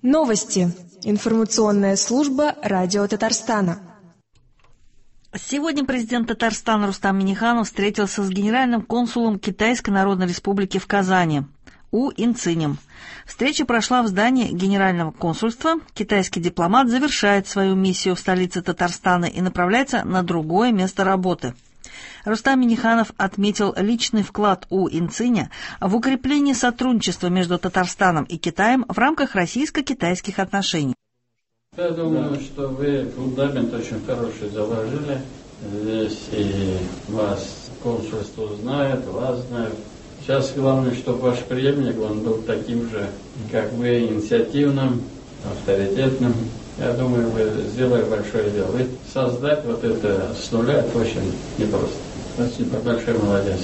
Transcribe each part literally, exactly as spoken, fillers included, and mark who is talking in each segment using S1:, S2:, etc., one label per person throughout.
S1: Новости. Информационная служба Радио Татарстана.
S2: Сегодня президент Татарстана Рустам Минниханов встретился с генеральным консулом Китайской Народной Республики в Казани У Инцинем. Встреча прошла в здании Генерального консульства. Китайский дипломат завершает свою миссию в столице Татарстана и направляется на другое место работы. Рустам Минниханов отметил личный вклад У Инциня в укрепление сотрудничества между Татарстаном и Китаем в рамках российско-китайских отношений.
S3: Я думаю, что вы фундамент очень хороший заложили. Здесь и вас консульство знает, вас знает. Сейчас главное, чтобы ваш преемник он был таким же, как вы, инициативным, авторитетным. Я думаю, вы сделаете большое дело. И создать вот это с нуля – это очень непросто. Спасибо, большой молодец.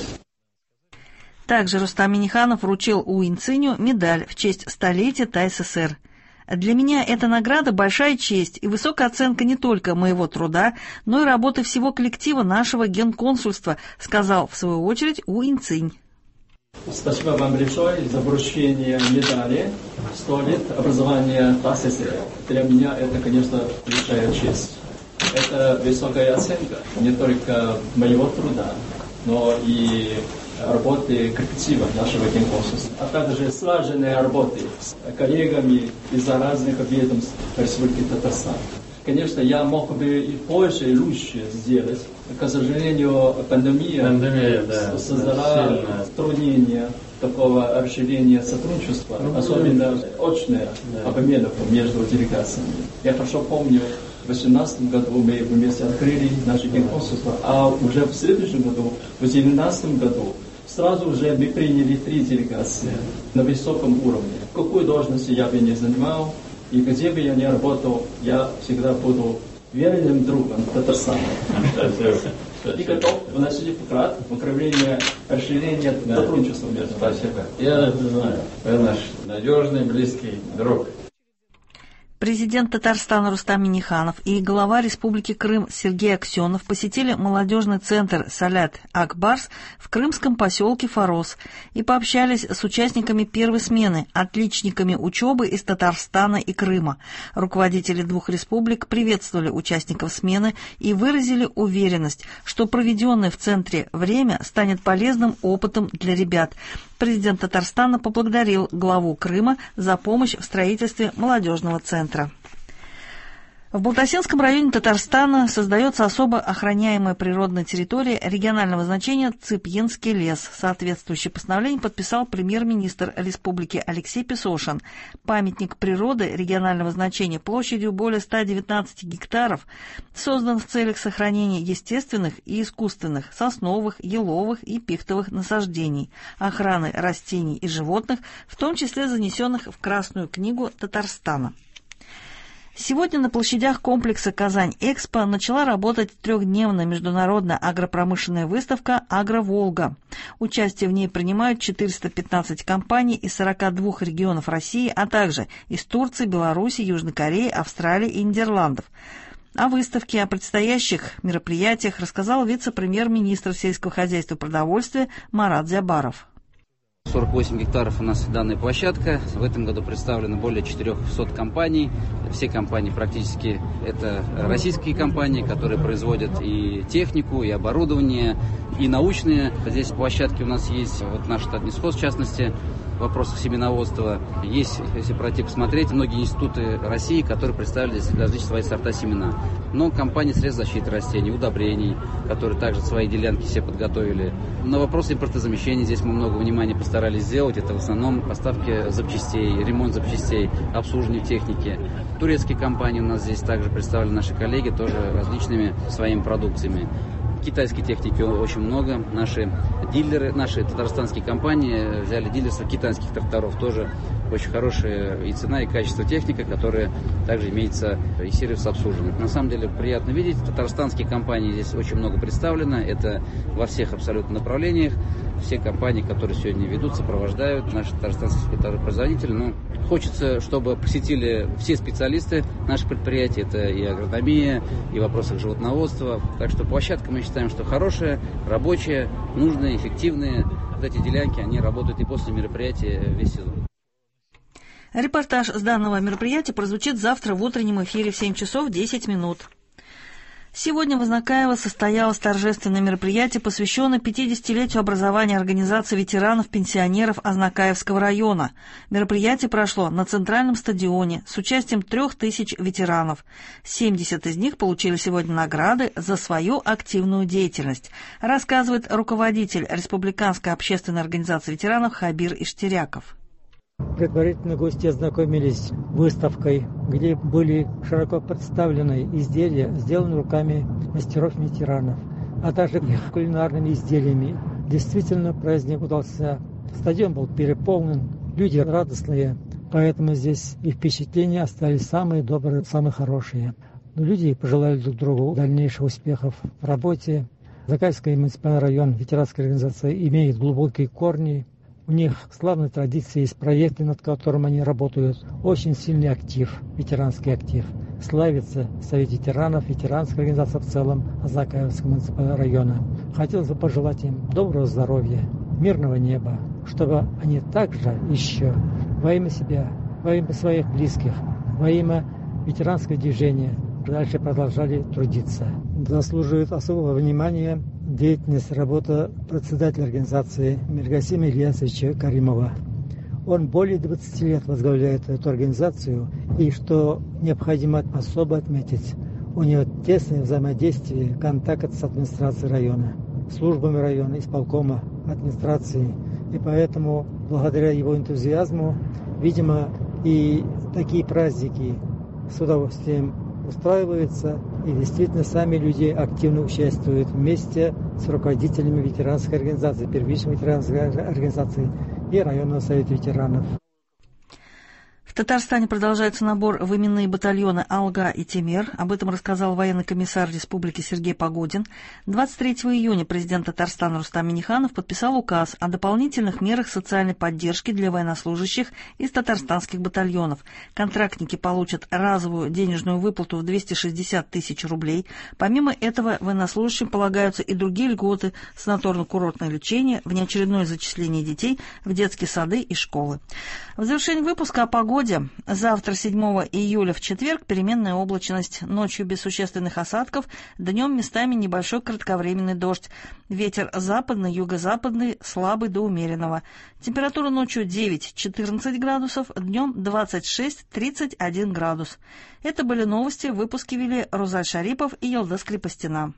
S2: Также Рустам Минниханов вручил У Инциню медаль в честь столетия ТАССР. Для меня эта награда – большая честь и высокая оценка не только моего труда, но и работы всего коллектива нашего генконсульства, сказал в свою очередь У Инцинь.
S4: Спасибо вам большое за вручение медали «сто лет образования ТАССР». Для меня это, конечно, большая честь. Это высокая оценка не только моего труда, но и работы коллектива нашего генконсульства, а также слаженной работы с коллегами из разных ведомств Республики Татарстан. Конечно, я мог бы и больше, и лучше сделать. К сожалению, пандемия, пандемия да, создала да, затруднения такого расширения сотрудничества, ну, особенно очное да. обмен между делегациями. Я хорошо помню, в две тысячи восемнадцатом году мы вместе открыли наше генконсульство, а уже в следующем году, в две тысячи девятнадцатом году, сразу уже мы приняли три делегации на высоком уровне. Какую должность я бы не занимал, и где бы я ни работал, я всегда буду верным другом Татарстана. И готов вносить вклад в укрепление, расширение да. сотрудничества между.
S3: Спасибо. Я это знаю. Вы наш надежный, близкий друг.
S2: Президент Татарстана Рустам Минниханов и глава Республики Крым Сергей Аксенов посетили молодежный центр «Салят Акбарс» в крымском поселке Форос и пообщались с участниками первой смены, отличниками учебы из Татарстана и Крыма. Руководители двух республик приветствовали участников смены и выразили уверенность, что проведенное в центре время станет полезным опытом для ребят. Президент Татарстана поблагодарил главу Крыма за помощь в строительстве молодежного центра. В Балтасинском районе Татарстана создается особо охраняемая природная территория регионального значения Цыпьинский лес. Соответствующее постановление подписал премьер-министр республики Алексей Песошин. Памятник природы регионального значения площадью более ста девятнадцати гектаров создан в целях сохранения естественных и искусственных сосновых, еловых и пихтовых насаждений, охраны растений и животных, в том числе занесенных в Красную книгу Татарстана. Сегодня на площадях комплекса «Казань-Экспо» начала работать трехдневная международная агропромышленная выставка «Агро-Волга». Участие в ней принимают четыреста пятнадцать компаний из сорока двух регионов России, а также из Турции, Беларуси, Южной Кореи, Австралии и Нидерландов. О выставке, о предстоящих мероприятиях рассказал вице-премьер-министр сельского хозяйства и продовольствия Марат Зябаров.
S5: сорок восемь гектаров у нас данная площадка. В этом году представлено более четырехсот компаний. Все компании практически это российские компании, которые производят и технику, и оборудование, и научные. Здесь площадки у нас есть, вот наш Татнесхоз в частности, в вопросах семеноводства. Есть, если пройти посмотреть, многие институты России, которые представили здесь различные свои сорта семена. Но компании средств защиты растений, удобрений, которые также свои делянки все подготовили. На вопросы импортозамещения здесь мы много внимания постарались сделать. Это в основном поставки запчастей, ремонт запчастей, обслуживание техники. Турецкие компании у нас здесь также представлены, наши коллеги, тоже различными своими продукциями. Китайской техники очень много. Наши дилеры, наши татарстанские компании взяли дилерство китайских тракторов. Тоже очень хорошая и цена, и качество техника, которая также имеется и сервис обслуживания. На самом деле приятно видеть. Татарстанские компании здесь очень много представлено. Это во всех абсолютно направлениях. Все компании, которые сегодня ведут, сопровождают наши татарстанские производители. Но хочется, чтобы посетили все специалисты наших предприятий. Это и агрономия, и в вопросах животноводства. Так что площадка, мы считаем, что хорошая, рабочая, нужная, эффективная. Вот эти делянки, они работают и после мероприятия весь сезон.
S2: Репортаж с данного мероприятия прозвучит завтра в утреннем эфире в семь часов десять минут. Сегодня в Азнакаево состоялось торжественное мероприятие, посвященное пятидесятилетию образования организации ветеранов-пенсионеров Азнакаевского района. Мероприятие прошло на центральном стадионе с участием трех тысяч ветеранов. семьдесят из них получили сегодня награды за свою активную деятельность, рассказывает руководитель Республиканской общественной организации ветеранов Хабир Иштеряков.
S6: Предварительно гости ознакомились с выставкой, где были широко представлены изделия, сделанные руками мастеров-ветеранов, а также их кулинарными изделиями. Действительно, праздник удался. Стадион был переполнен, люди радостные, поэтому здесь и впечатления остались самые добрые, самые хорошие. Но люди пожелали друг другу дальнейших успехов в работе. Азнакаевский муниципальный район ветеранской организации имеет глубокие корни. У них славные традиции, есть проекты, над которым они работают. Очень сильный актив, ветеранский актив. Славится Совет ветеранов, ветеранская организация в целом Азнакаевского муниципального района. Хотелось бы пожелать им доброго здоровья, мирного неба, чтобы они также еще во имя себя, во имя своих близких, во имя ветеранского движения дальше продолжали трудиться. Заслуживает особого внимания деятельность, работа председателя организации Миргасима Ильясовича Каримова. Он более двадцати лет возглавляет эту организацию, и, что необходимо особо отметить, у него тесное взаимодействие, контакт с администрацией района, службами района, исполкома, администрации. И поэтому, благодаря его энтузиазму, видимо, и такие праздники с удовольствием устраиваются, и действительно сами люди активно участвуют вместе с руководителями ветеранской организации, первичной ветеранской организации и районного совета ветеранов.
S2: В Татарстане продолжается набор в именные батальоны «Алга» и «Темер». Об этом рассказал военный комиссар республики Сергей Погодин. двадцать третьего июня президент Татарстана Рустам Минниханов подписал указ о дополнительных мерах социальной поддержки для военнослужащих из татарстанских батальонов. Контрактники получат разовую денежную выплату в двести шестьдесят тысяч рублей. Помимо этого, военнослужащим полагаются и другие льготы: санаторно-курортное лечение, внеочередное зачисление детей в детские сады и школы. В завершении выпуска о погоде. Завтра, седьмого июля, в четверг, переменная облачность, ночью без существенных осадков, днем местами небольшой кратковременный дождь. Ветер западный, юго-западный, слабый до умеренного. Температура ночью девять-четырнадцать градусов, днем двадцать шесть-тридцать один градус. Это были новости, выпуски вели Рузаль Шарипов и Елдыс Крепостина.